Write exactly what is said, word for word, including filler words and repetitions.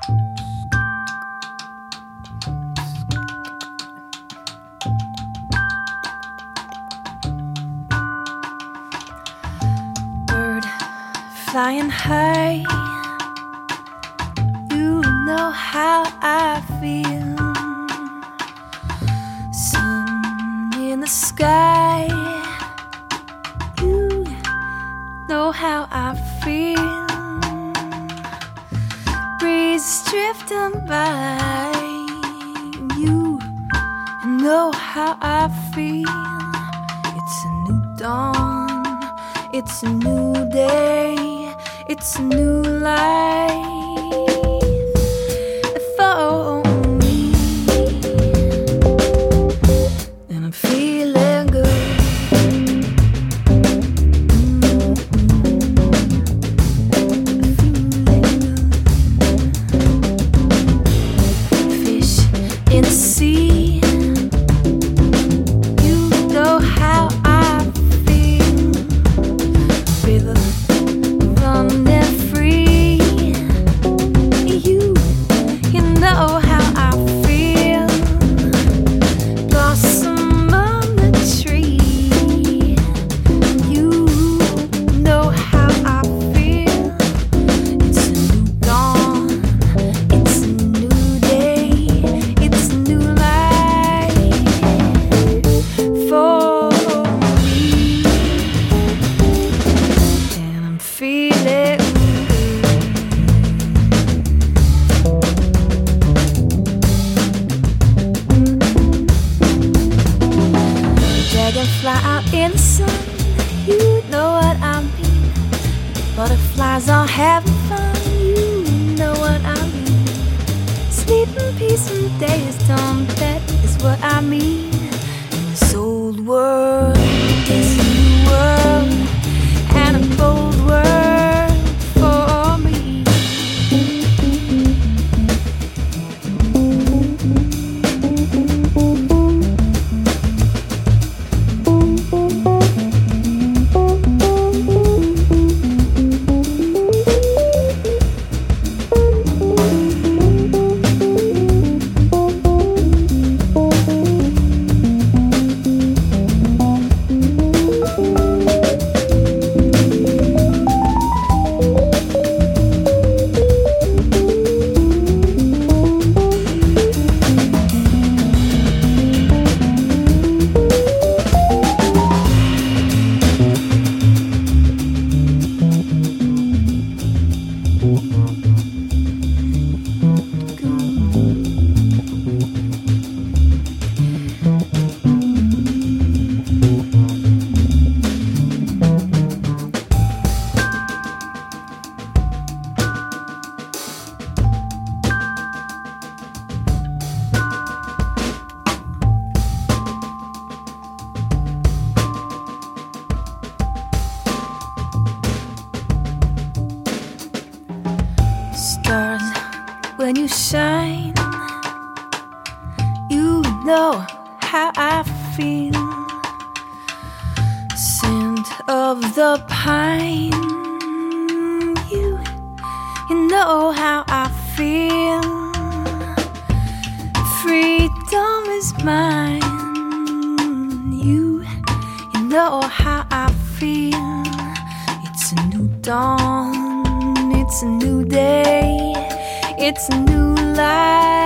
Bird flying high, you know how I feel. Sun in the sky, you know how I feel. Breeze drifting by, you know how I feel. It's a new dawn, it's a new day, it's a new life for me, and I'm feeling good. Fish in the sea, you know how I feel. River running free, you, you know how I feel. Blossom on the tree, you know how I feel. It's a new dawn, it's a new day, it's a new life for me, and I'm feeling dragonfly out in the sun, you know what I mean. Butterflies are having fun, you know what I mean. Sleep in peace when the day is done, that is what I mean. And this old world is a new world, and a bold world for me. Stars, when you shine, you know how I feel. Scent of the pine, you, you know how I feel. Freedom is mine, you, you know how I feel. It's a new dawn, it's a new day, it's a new life.